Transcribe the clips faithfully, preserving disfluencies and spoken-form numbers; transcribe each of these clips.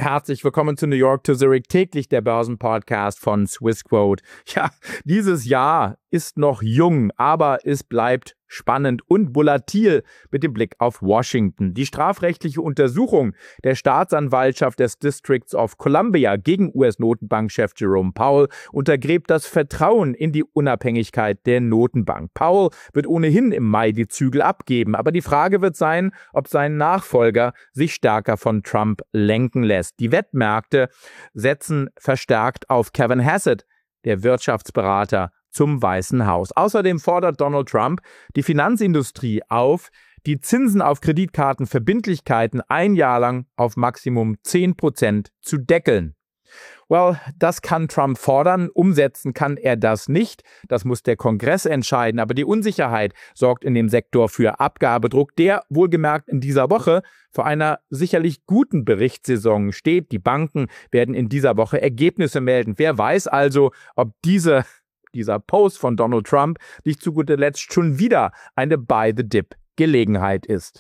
Herzlich willkommen zu New York to Zurich, täglich der Börsenpodcast von Swissquote. Ja, dieses Jahr ist noch jung, aber es bleibt spannend und volatil mit dem Blick auf Washington. Die strafrechtliche Untersuchung der Staatsanwaltschaft des Districts of Columbia gegen U S-Notenbankchef Jerome Powell untergräbt das Vertrauen in die Unabhängigkeit der Notenbank. Powell wird ohnehin im Mai die Zügel abgeben, aber die Frage wird sein, ob sein Nachfolger sich stärker von Trump lenken lässt. Die Wettmärkte setzen verstärkt auf Kevin Hassett, der Wirtschaftsberater zum Weißen Haus. Außerdem fordert Donald Trump die Finanzindustrie auf, die Zinsen auf Kreditkartenverbindlichkeiten ein Jahr lang auf Maximum zehn Prozent zu deckeln. Well, das kann Trump fordern, umsetzen kann er das nicht. Das muss der Kongress entscheiden, aber die Unsicherheit sorgt in dem Sektor für Abgabedruck, der wohlgemerkt in dieser Woche vor einer sicherlich guten Berichtssaison steht. Die Banken werden in dieser Woche Ergebnisse melden. Wer weiß also, ob diese Dieser Post von Donald Trump nicht zu guter Letzt schon wieder eine Buy-the-Dip-Gelegenheit ist.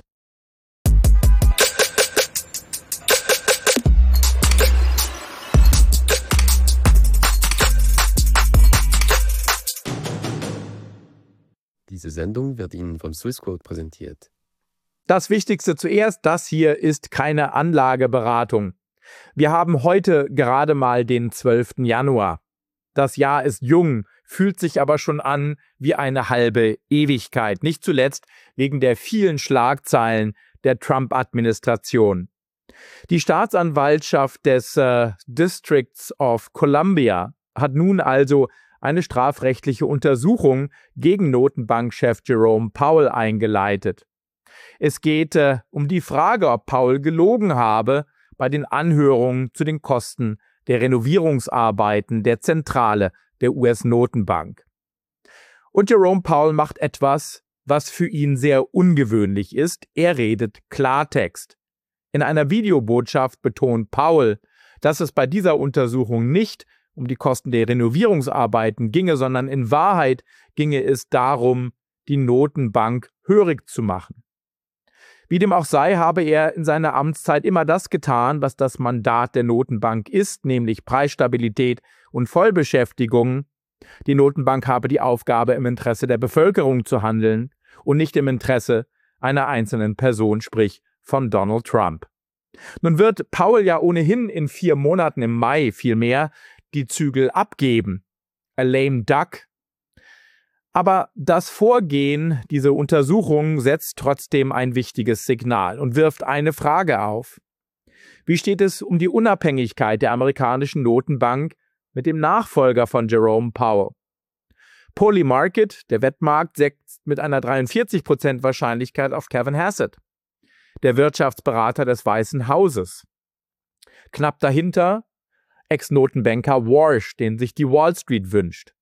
Diese Sendung wird Ihnen von Swissquote präsentiert. Das Wichtigste zuerst, das hier ist keine Anlageberatung. Wir haben heute gerade mal den zwölften Januar. Das Jahr ist jung, fühlt sich aber schon an wie eine halbe Ewigkeit. Nicht zuletzt wegen der vielen Schlagzeilen der Trump-Administration. Die Staatsanwaltschaft des äh, Districts of Columbia hat nun also eine strafrechtliche Untersuchung gegen Notenbankchef Jerome Powell eingeleitet. Es geht äh, um die Frage, ob Powell gelogen habe bei den Anhörungen zu den Kosten der Renovierungsarbeiten der Zentrale der U S-Notenbank. Und Jerome Powell macht etwas, was für ihn sehr ungewöhnlich ist. Er redet Klartext. In einer Videobotschaft betont Powell, dass es bei dieser Untersuchung nicht um die Kosten der Renovierungsarbeiten ginge, sondern in Wahrheit ginge es darum, die Notenbank hörig zu machen. Wie dem auch sei, habe er in seiner Amtszeit immer das getan, was das Mandat der Notenbank ist, nämlich Preisstabilität und Vollbeschäftigung. Die Notenbank habe die Aufgabe, im Interesse der Bevölkerung zu handeln und nicht im Interesse einer einzelnen Person, sprich von Donald Trump. Nun wird Powell ja ohnehin in vier Monaten im Mai vielmehr die Zügel abgeben. A lame duck. Aber das Vorgehen, diese Untersuchung, setzt trotzdem ein wichtiges Signal und wirft eine Frage auf. Wie steht es um die Unabhängigkeit der amerikanischen Notenbank mit dem Nachfolger von Jerome Powell? Polymarket, der Wettmarkt, setzt mit einer dreiundvierzig Prozent Wahrscheinlichkeit auf Kevin Hassett, der Wirtschaftsberater des Weißen Hauses. Knapp dahinter Ex-Notenbanker Warsh, den sich die Wall Street wünscht.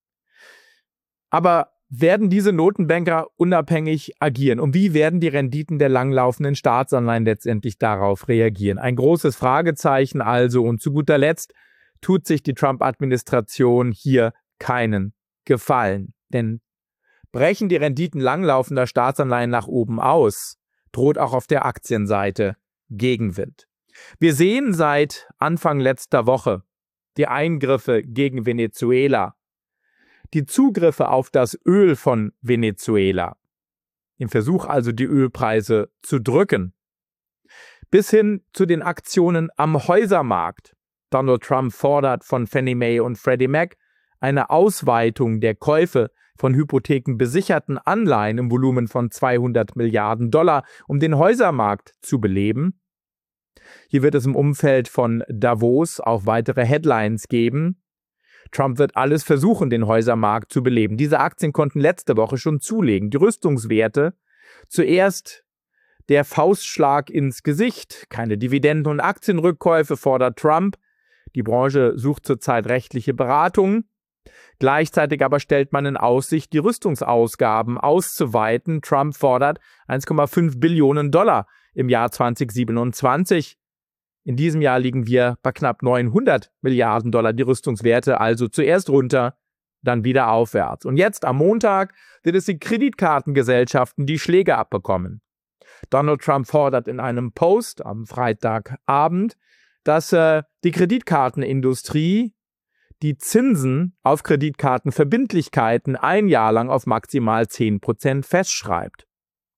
Aber werden diese Notenbanker unabhängig agieren? Und wie werden die Renditen der langlaufenden Staatsanleihen letztendlich darauf reagieren? Ein großes Fragezeichen also. Und zu guter Letzt tut sich die Trump-Administration hier keinen Gefallen. Denn brechen die Renditen langlaufender Staatsanleihen nach oben aus, droht auch auf der Aktienseite Gegenwind. Wir sehen seit Anfang letzter Woche die Eingriffe gegen Venezuela, die Zugriffe auf das Öl von Venezuela, im Versuch also die Ölpreise zu drücken, bis hin zu den Aktionen am Häusermarkt. Donald Trump fordert von Fannie Mae und Freddie Mac eine Ausweitung der Käufe von hypothekenbesicherten Anleihen im Volumen von zweihundert Milliarden Dollar, um den Häusermarkt zu beleben. Hier wird es im Umfeld von Davos auch weitere Headlines geben. Trump wird alles versuchen, den Häusermarkt zu beleben. Diese Aktien konnten letzte Woche schon zulegen. Die Rüstungswerte, zuerst der Faustschlag ins Gesicht. Keine Dividenden- und Aktienrückkäufe fordert Trump. Die Branche sucht zurzeit rechtliche Beratung. Gleichzeitig aber stellt man in Aussicht, die Rüstungsausgaben auszuweiten. Trump fordert eins Komma fünf Billionen Dollar im Jahr zweitausendsiebenundzwanzig. In diesem Jahr liegen wir bei knapp neunhundert Milliarden Dollar, die Rüstungswerte also zuerst runter, dann wieder aufwärts. Und jetzt am Montag sind es die Kreditkartengesellschaften, die Schläge abbekommen. Donald Trump fordert in einem Post am Freitagabend, dass äh, die Kreditkartenindustrie die Zinsen auf Kreditkartenverbindlichkeiten ein Jahr lang auf maximal zehn Prozent festschreibt.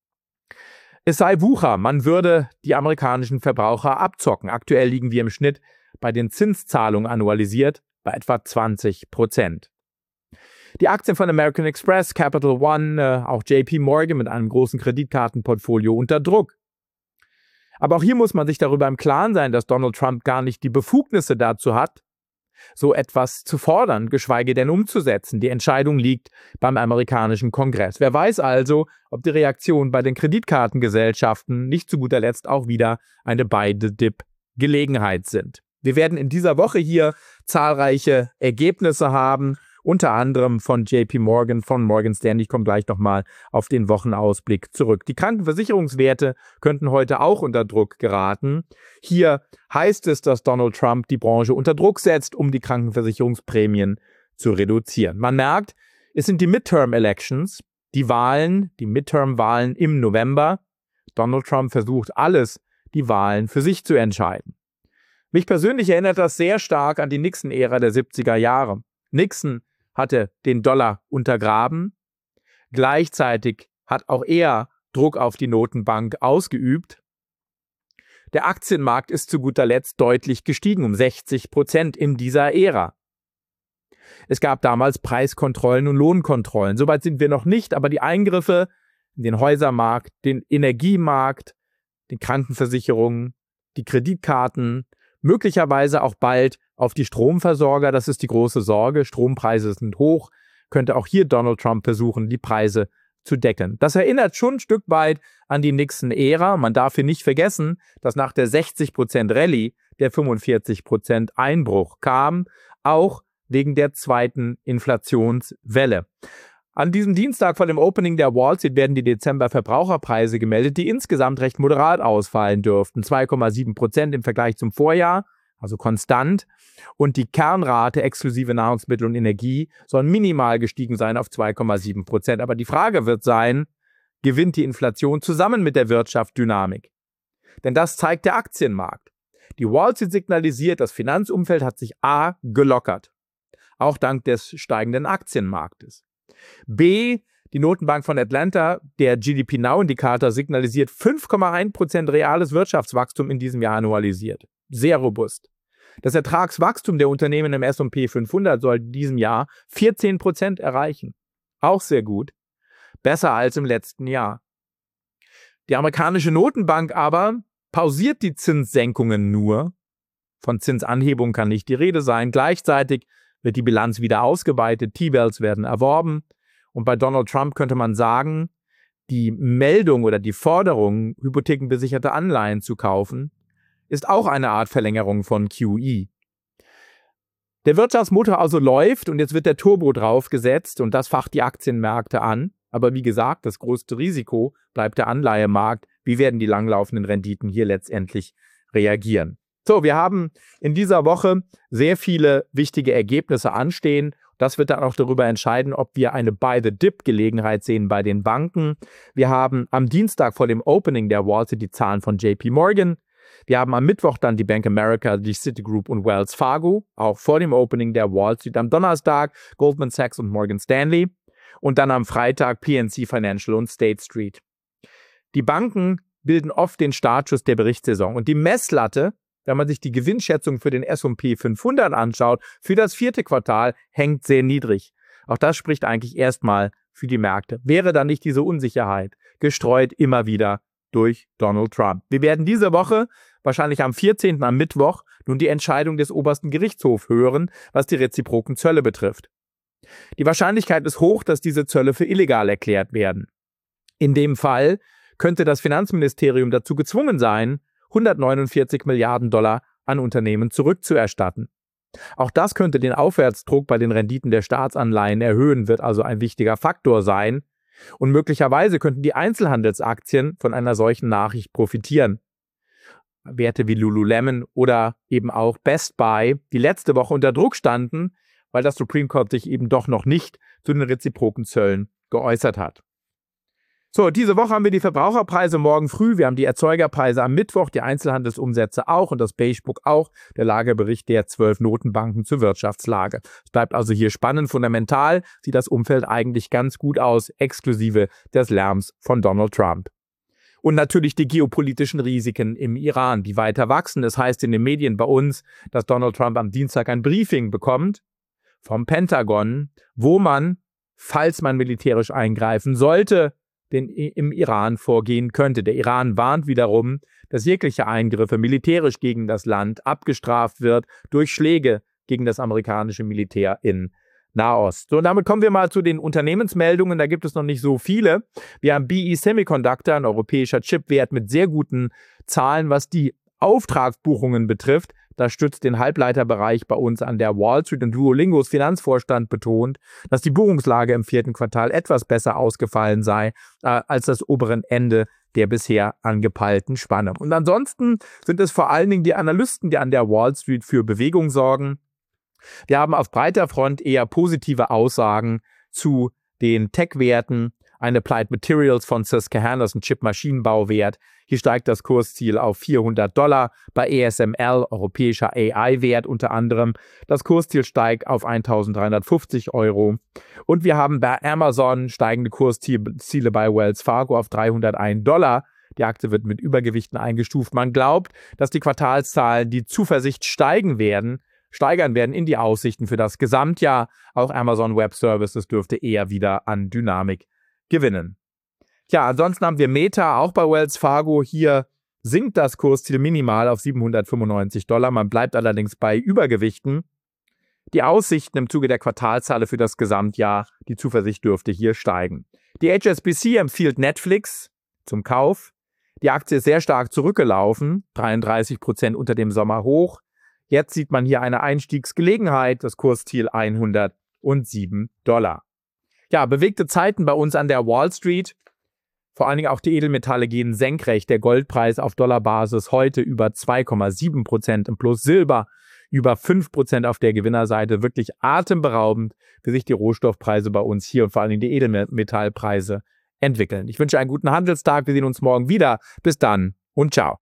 Es sei Wucher, man würde die amerikanischen Verbraucher abzocken. Aktuell liegen wir im Schnitt bei den Zinszahlungen annualisiert bei etwa zwanzig Prozent. Die Aktien von American Express, Capital One, äh, auch J P Morgan mit einem großen Kreditkartenportfolio unter Druck. Aber auch hier muss man sich darüber im Klaren sein, dass Donald Trump gar nicht die Befugnisse dazu hat, so etwas zu fordern, geschweige denn umzusetzen. Die Entscheidung liegt beim amerikanischen Kongress. Wer weiß also, ob die Reaktion bei den Kreditkartengesellschaften nicht zu guter Letzt auch wieder eine Buy-the-Dip-Gelegenheit sind. Wir werden in dieser Woche hier zahlreiche Ergebnisse haben, unter anderem von J P Morgan, von Morgan Stanley. Ich komme gleich nochmal auf den Wochenausblick zurück. Die Krankenversicherungswerte könnten heute auch unter Druck geraten. Hier heißt es, dass Donald Trump die Branche unter Druck setzt, um die Krankenversicherungsprämien zu reduzieren. Man merkt, es sind die Midterm-Elections, die Wahlen, die Midterm-Wahlen im November. Donald Trump versucht alles, die Wahlen für sich zu entscheiden. Mich persönlich erinnert das sehr stark an die Nixon-Ära der siebziger Jahre. Nixon hatte den Dollar untergraben. Gleichzeitig hat auch er Druck auf die Notenbank ausgeübt. Der Aktienmarkt ist zu guter Letzt deutlich gestiegen, um sechzig Prozent in dieser Ära. Es gab damals Preiskontrollen und Lohnkontrollen. Soweit sind wir noch nicht, aber die Eingriffe in den Häusermarkt, den Energiemarkt, die Krankenversicherungen, die Kreditkarten, möglicherweise auch bald auf die Stromversorger, das ist die große Sorge. Strompreise sind hoch, könnte auch hier Donald Trump versuchen, die Preise zu decken. Das erinnert schon ein Stück weit an die Nixon-Ära. Man darf hier nicht vergessen, dass nach der sechzig Prozent Rallye der fünfundvierzig Prozent Einbruch kam, auch wegen der zweiten Inflationswelle. An diesem Dienstag vor dem Opening der Wall Street werden die Dezember-Verbraucherpreise gemeldet, die insgesamt recht moderat ausfallen dürften. zwei Komma sieben Prozent im Vergleich zum Vorjahr, also konstant. Und die Kernrate exklusive Nahrungsmittel und Energie soll minimal gestiegen sein auf zwei Komma sieben Prozent. Aber die Frage wird sein, gewinnt die Inflation zusammen mit der Wirtschaft Dynamik? Denn das zeigt der Aktienmarkt. Die Wall Street signalisiert, das Finanzumfeld hat sich A gelockert, auch dank des steigenden Aktienmarktes. B, die Notenbank von Atlanta, der G D P Now-Indikator signalisiert fünf Komma eins Prozent reales Wirtschaftswachstum in diesem Jahr annualisiert. Sehr robust. Das Ertragswachstum der Unternehmen im S und P fünfhundert soll in diesem Jahr vierzehn Prozent erreichen. Auch sehr gut. Besser als im letzten Jahr. Die amerikanische Notenbank aber pausiert die Zinssenkungen nur. Von Zinsanhebung kann nicht die Rede sein. Gleichzeitig wird die Bilanz wieder ausgeweitet, T-Bills werden erworben. Und bei Donald Trump könnte man sagen, die Meldung oder die Forderung, hypothekenbesicherte Anleihen zu kaufen, ist auch eine Art Verlängerung von Q E. Der Wirtschaftsmotor also läuft und jetzt wird der Turbo draufgesetzt und das facht die Aktienmärkte an. Aber wie gesagt, das größte Risiko bleibt der Anleihemarkt. Wie werden die langlaufenden Renditen hier letztendlich reagieren? So, wir haben in dieser Woche sehr viele wichtige Ergebnisse anstehen. Das wird dann auch darüber entscheiden, ob wir eine Buy-the-Dip-Gelegenheit sehen bei den Banken. Wir haben am Dienstag vor dem Opening der Wall Street die Zahlen von J P Morgan. Wir haben am Mittwoch dann die Bank America, die Citigroup und Wells Fargo, auch vor dem Opening der Wall Street. Am Donnerstag Goldman Sachs und Morgan Stanley. Und dann am Freitag P N C Financial und State Street. Die Banken bilden oft den Startschuss der Berichtssaison. Und die Messlatte, wenn man sich die Gewinnschätzung für den S und P fünfhundert anschaut, für das vierte Quartal hängt sehr niedrig. Auch das spricht eigentlich erstmal für die Märkte. Wäre da nicht diese Unsicherheit gestreut immer wieder durch Donald Trump? Wir werden diese Woche, wahrscheinlich am vierzehnten am Mittwoch, nun die Entscheidung des obersten Gerichtshofs hören, was die reziproken Zölle betrifft. Die Wahrscheinlichkeit ist hoch, dass diese Zölle für illegal erklärt werden. In dem Fall könnte das Finanzministerium dazu gezwungen sein, hundertneunundvierzig Milliarden Dollar an Unternehmen zurückzuerstatten. Auch das könnte den Aufwärtsdruck bei den Renditen der Staatsanleihen erhöhen, wird also ein wichtiger Faktor sein. Und möglicherweise könnten die Einzelhandelsaktien von einer solchen Nachricht profitieren. Werte wie Lululemon oder eben auch Best Buy, die letzte Woche unter Druck standen, weil das Supreme Court sich eben doch noch nicht zu den reziproken Zöllen geäußert hat. So, diese Woche haben wir die Verbraucherpreise morgen früh, wir haben die Erzeugerpreise am Mittwoch, die Einzelhandelsumsätze auch und das Beigebook auch, der Lagebericht der zwölf Notenbanken zur Wirtschaftslage. Es bleibt also hier spannend. Fundamental sieht das Umfeld eigentlich ganz gut aus, exklusive des Lärms von Donald Trump. Und natürlich die geopolitischen Risiken im Iran, die weiter wachsen. Das heißt in den Medien bei uns, dass Donald Trump am Dienstag ein Briefing bekommt vom Pentagon, wo man, falls man militärisch eingreifen sollte, den im Iran vorgehen könnte. Der Iran warnt wiederum, dass jegliche Eingriffe militärisch gegen das Land abgestraft wird durch Schläge gegen das amerikanische Militär in Nahost. So, und damit kommen wir mal zu den Unternehmensmeldungen. Da gibt es noch nicht so viele. Wir haben B E Semiconductor, ein europäischer Chipwert mit sehr guten Zahlen, was die Auftragsbuchungen betrifft. Das stützt den Halbleiterbereich bei uns an der Wall Street und Duolingos Finanzvorstand betont, dass die Buchungslage im vierten Quartal etwas besser ausgefallen sei äh, als das oberen Ende der bisher angepeilten Spanne. Und ansonsten sind es vor allen Dingen die Analysten, die an der Wall Street für Bewegung sorgen. Wir haben auf breiter Front eher positive Aussagen zu den Tech-Werten. Eine Applied Materials von Susquehanna, das ist ein Chip-Maschinenbauwert. Hier steigt das Kursziel auf vierhundert Dollar. Bei A S M L, europäischer A I-Wert unter anderem, das Kursziel steigt auf eintausenddreihundertfünfzig Euro. Und wir haben bei Amazon steigende Kursziele bei Wells Fargo auf dreihundertein Dollar. Die Aktie wird mit Übergewichten eingestuft. Man glaubt, dass die Quartalszahlen die Zuversicht steigen werden, steigern werden in die Aussichten für das Gesamtjahr. Auch Amazon Web Services dürfte eher wieder an Dynamik gewinnen. Ja, ansonsten haben wir Meta, auch bei Wells Fargo. Hier sinkt das Kursziel minimal auf siebenhundertfünfundneunzig Dollar. Man bleibt allerdings bei Übergewichten. Die Aussichten im Zuge der Quartalszahlen für das Gesamtjahr, die Zuversicht dürfte hier steigen. Die H S B C empfiehlt Netflix zum Kauf. Die Aktie ist sehr stark zurückgelaufen, dreiunddreißig Prozent unter dem Sommer hoch. Jetzt sieht man hier eine Einstiegsgelegenheit, das Kursziel hundertsieben Dollar. Ja, bewegte Zeiten bei uns an der Wall Street. Vor allen Dingen auch die Edelmetalle gehen senkrecht. Der Goldpreis auf Dollarbasis heute über zwei Komma sieben Prozent im Plus. Silber über fünf Prozent auf der Gewinnerseite. Wirklich atemberaubend, wie sich die Rohstoffpreise bei uns hier und vor allen Dingen die Edelmetallpreise entwickeln. Ich wünsche einen guten Handelstag. Wir sehen uns morgen wieder. Bis dann und ciao.